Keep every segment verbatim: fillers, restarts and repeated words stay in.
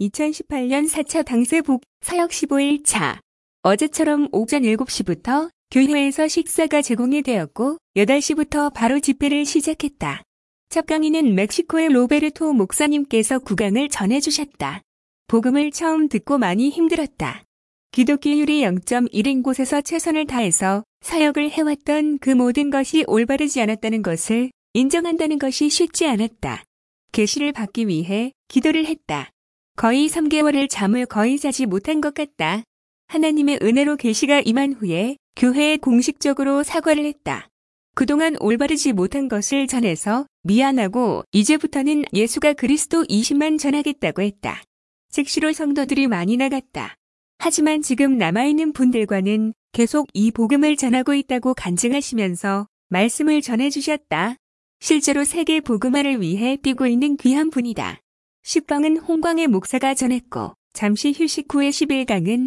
이천십팔 년 사 차 당세복 사역 십오 일 차. 어제처럼 오전 일곱 시부터 교회에서 식사가 제공이 되었고 여덟 시부터 바로 집회를 시작했다. 첫 강의는 멕시코의 로베르토 목사님께서 구강을 전해주셨다. 복음을 처음 듣고 많이 힘들었다. 기독교율이 영 점 일인 곳에서 최선을 다해서 사역을 해왔던 그 모든 것이 올바르지 않았다는 것을 인정한다는 것이 쉽지 않았다. 계시를 받기 위해 기도를 했다. 거의 삼 개월을 잠을 거의 자지 못한 것 같다. 하나님의 은혜로 계시가 임한 후에 교회에 공식적으로 사과를 했다. 그동안 올바르지 못한 것을 전해서 미안하고 이제부터는 예수가 그리스도이심만 전하겠다고 했다. 즉시로 성도들이 많이 나갔다. 하지만 지금 남아있는 분들과는 계속 이 복음을 전하고 있다고 간증하시면서 말씀을 전해주셨다. 실제로 세계 복음화를 위해 뛰고 있는 귀한 분이다. 십 강은 홍광의 목사가 전했고 잠시 휴식 후에 십일 강은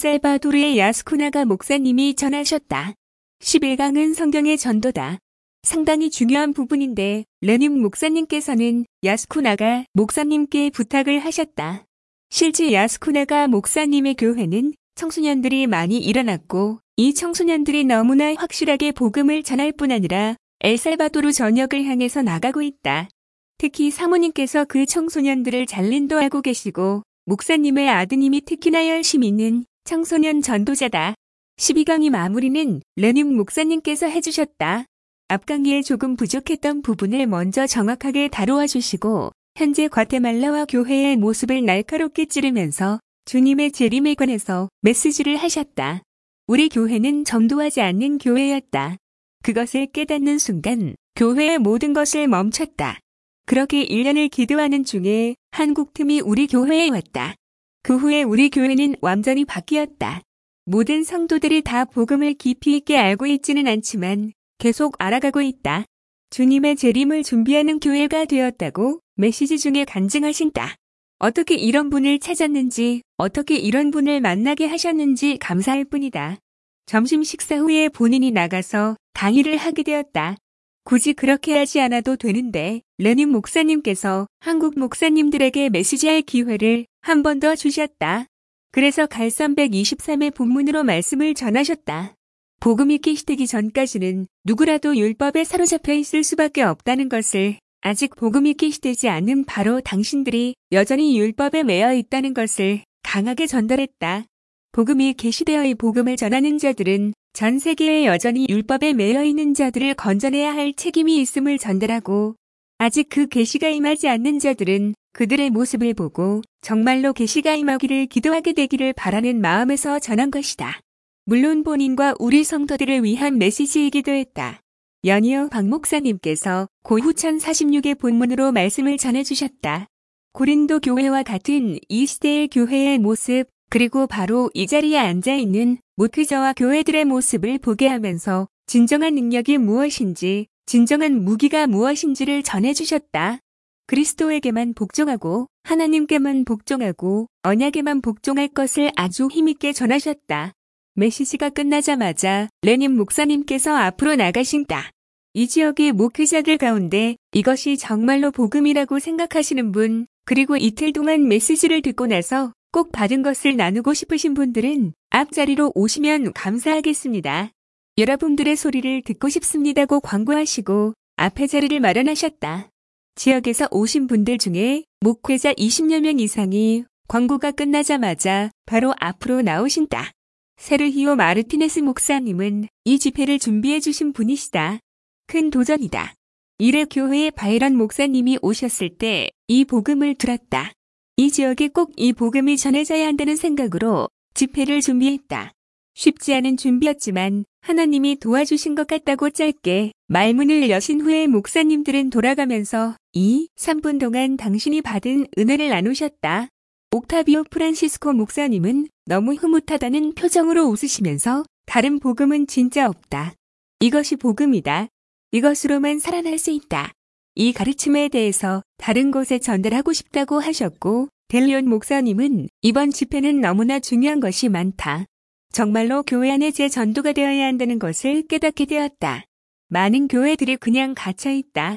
엘살바도르의 야스쿠나가 목사님이 전하셨다. 십일 강은 성경의 전도다. 상당히 중요한 부분인데 레님 목사님께서는 야스쿠나가 목사님께 부탁을 하셨다. 실제 야스쿠나가 목사님의 교회는 청소년들이 많이 일어났고 이 청소년들이 너무나 확실하게 복음을 전할 뿐 아니라 엘살바도르 전역을 향해서 나가고 있다. 특히 사모님께서 그 청소년들을 잘 인도하고 계시고 목사님의 아드님이 특히나 열심히 있는 청소년 전도자다. 십이 강의 마무리는 레님 목사님께서 해주셨다. 앞 강의에 조금 부족했던 부분을 먼저 정확하게 다루어 주시고 현재 과테말라와 교회의 모습을 날카롭게 찌르면서 주님의 재림에 관해서 메시지를 하셨다. 우리 교회는 전도하지 않는 교회였다. 그것을 깨닫는 순간 교회의 모든 것을 멈췄다. 그렇게 일 년을 기도하는 중에 한국 틈이 우리 교회에 왔다. 그 후에 우리 교회는 완전히 바뀌었다. 모든 성도들이 다 복음을 깊이 있게 알고 있지는 않지만 계속 알아가고 있다. 주님의 재림을 준비하는 교회가 되었다고 메시지 중에 간증하신다. 어떻게 이런 분을 찾았는지, 어떻게 이런 분을 만나게 하셨는지 감사할 뿐이다. 점심 식사 후에 본인이 나가서 강의를 하게 되었다. 굳이 그렇게 하지 않아도 되는데 레님 목사님께서 한국 목사님들에게 메시지할 기회를 한 번 더 주셨다. 그래서 갈선 백이십삼 회 본문으로 말씀을 전하셨다. 복음이 계시되기 전까지는 누구라도 율법에 사로잡혀 있을 수밖에 없다는 것을 아직 복음이 계시되지 않은 바로 당신들이 여전히 율법에 매여 있다는 것을 강하게 전달했다. 복음이 계시되어 이 복음을 전하는 자들은 전 세계에 여전히 율법에 매여 있는 자들을 건져내야 할 책임이 있음을 전달하고 아직 그 계시가 임하지 않는 자들은 그들의 모습을 보고 정말로 계시가 임하기를 기도하게 되기를 바라는 마음에서 전한 것이다. 물론 본인과 우리 성도들을 위한 메시지이기도 했다. 연이어 박 목사님께서 고후천 사십육 회 본문으로 말씀을 전해주셨다. 고린도 교회와 같은 이 시대의 교회의 모습 그리고 바로 이 자리에 앉아있는 목회자와 교회들의 모습을 보게 하면서 진정한 능력이 무엇인지 진정한 무기가 무엇인지를 전해주셨다. 그리스도에게만 복종하고 하나님께만 복종하고 언약에만 복종할 것을 아주 힘있게 전하셨다. 메시지가 끝나자마자 레님 목사님께서 앞으로 나가신다. 이 지역의 목회자들 가운데 이것이 정말로 복음이라고 생각하시는 분, 그리고 이틀 동안 메시지를 듣고 나서 꼭 받은 것을 나누고 싶으신 분들은 앞자리로 오시면 감사하겠습니다. 여러분들의 소리를 듣고 싶습니다고 광고하시고 앞에 자리를 마련하셨다. 지역에서 오신 분들 중에 목회자 이십여 명 이상이 광고가 끝나자마자 바로 앞으로 나오신다. 세르히오 마르티네스 목사님은 이 집회를 준비해 주신 분이시다. 큰 도전이다. 이래 교회에 바이런 목사님이 오셨을 때 이 복음을 들었다. 이 지역에 꼭 이 복음이 전해져야 한다는 생각으로 집회를 준비했다. 쉽지 않은 준비였지만 하나님이 도와주신 것 같다고 짧게 말문을 여신 후에 목사님들은 돌아가면서 이, 삼 분 동안 당신이 받은 은혜를 나누셨다. 옥타비오 프란시스코 목사님은 너무 흐뭇하다는 표정으로 웃으시면서 다른 복음은 진짜 없다. 이것이 복음이다. 이것으로만 살아날 수 있다. 이 가르침에 대해서 다른 곳에 전달하고 싶다고 하셨고 델리온 목사님은 이번 집회는 너무나 중요한 것이 많다. 정말로 교회 안에 재전도가 되어야 한다는 것을 깨닫게 되었다. 많은 교회들이 그냥 갇혀있다.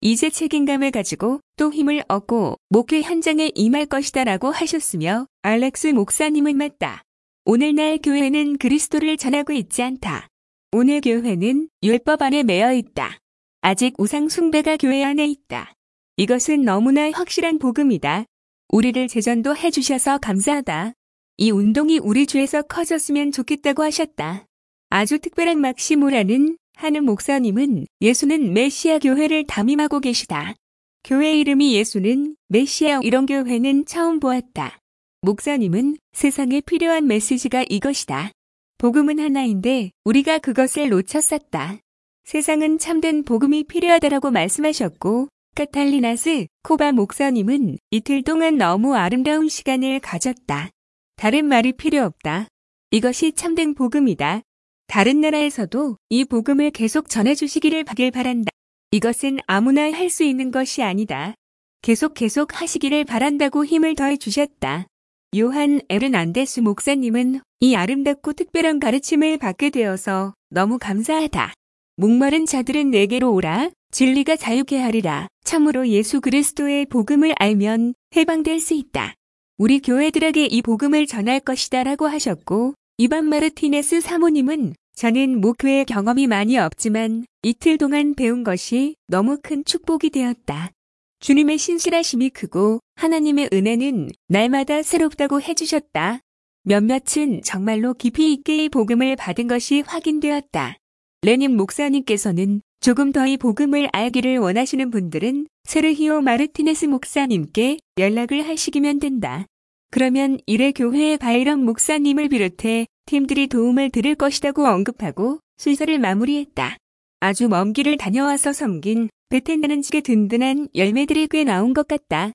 이제 책임감을 가지고 또 힘을 얻고 목회 현장에 임할 것이다라고 하셨으며 알렉스 목사님은 맞다. 오늘날 교회는 그리스도를 전하고 있지 않다. 오늘 교회는 율법 안에 매여 있다. 아직 우상 숭배가 교회 안에 있다. 이것은 너무나 확실한 복음이다. 우리를 제전도 해주셔서 감사하다. 이 운동이 우리 주에서 커졌으면 좋겠다고 하셨다. 아주 특별한 막시모라는 하는 목사님은 예수는 메시아 교회를 담임하고 계시다. 교회 이름이 예수는 메시아 이런 교회는 처음 보았다. 목사님은 세상에 필요한 메시지가 이것이다. 복음은 하나인데 우리가 그것을 놓쳤었다. 세상은 참된 복음이 필요하다라고 말씀하셨고 카탈리나스 코바 목사님은 이틀 동안 너무 아름다운 시간을 가졌다. 다른 말이 필요 없다. 이것이 참된 복음이다. 다른 나라에서도 이 복음을 계속 전해주시기를 바길 바란다. 이것은 아무나 할 수 있는 것이 아니다. 계속 계속 하시기를 바란다고 힘을 더해 주셨다. 요한 에르난데스 목사님은 이 아름답고 특별한 가르침을 받게 되어서 너무 감사하다. 목마른 자들은 내게로 오라. 진리가 자유케 하리라. 참으로 예수 그리스도의 복음을 알면 해방될 수 있다. 우리 교회들에게 이 복음을 전할 것이다 라고 하셨고 이반 마르티네스 사모님은 저는 목회 경험이 많이 없지만 이틀 동안 배운 것이 너무 큰 축복이 되었다. 주님의 신실하심이 크고 하나님의 은혜는 날마다 새롭다고 해주셨다. 몇몇은 정말로 깊이 있게 이 복음을 받은 것이 확인되었다. 레님 목사님께서는 조금 더 이 복음을 알기를 원하시는 분들은 세르히오 마르티네스 목사님께 연락을 하시기면 된다. 그러면 이래 교회의 바이런 목사님을 비롯해 팀들이 도움을 드릴 것이라고 언급하고 순서를 마무리했다. 아주 먼 길을 다녀와서 섬긴 베텐나는 지게 든든한 열매들이 꽤 나온 것 같다.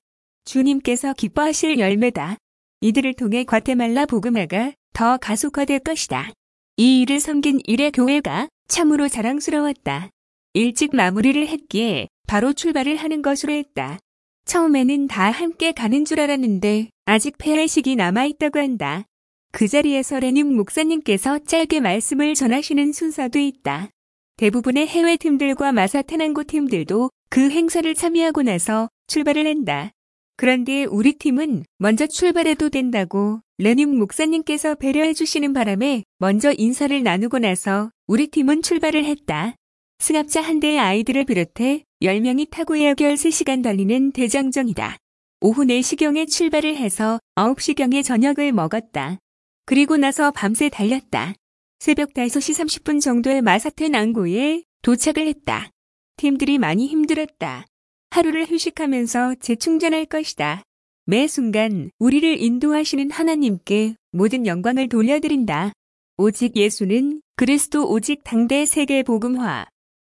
주님께서 기뻐하실 열매다. 이들을 통해 과테말라 복음화가 더 가속화될 것이다. 이 일을 섬긴 이래 교회가 참으로 자랑스러웠다. 일찍 마무리를 했기에 바로 출발을 하는 것으로 했다. 처음에는 다 함께 가는 줄 알았는데 아직 폐회식이 남아있다고 한다. 그 자리에서 레님 목사님께서 짧게 말씀을 전하시는 순서도 있다. 대부분의 해외 팀들과 마사테난고 팀들도 그 행사를 참여하고 나서 출발을 한다. 그런데 우리 팀은 먼저 출발해도 된다고 레님 목사님께서 배려해 주시는 바람에 먼저 인사를 나누고 나서 우리 팀은 출발을 했다. 승합차 한 대의 아이들을 비롯해 열 명이 타고 약 열세 시간 달리는 대장정이다. 오후 네 시경에 출발을 해서 아홉 시경에 저녁을 먹었다. 그리고 나서 밤새 달렸다. 새벽 다섯 시 삼십 분 정도에 마사테난고에 도착을 했다. 팀들이 많이 힘들었다. 하루를 휴식하면서 재충전할 것이다. 매 순간 우리를 인도하시는 하나님께 모든 영광을 돌려드린다. 오직 예수는 그리스도 오직 당대 세계 복음화.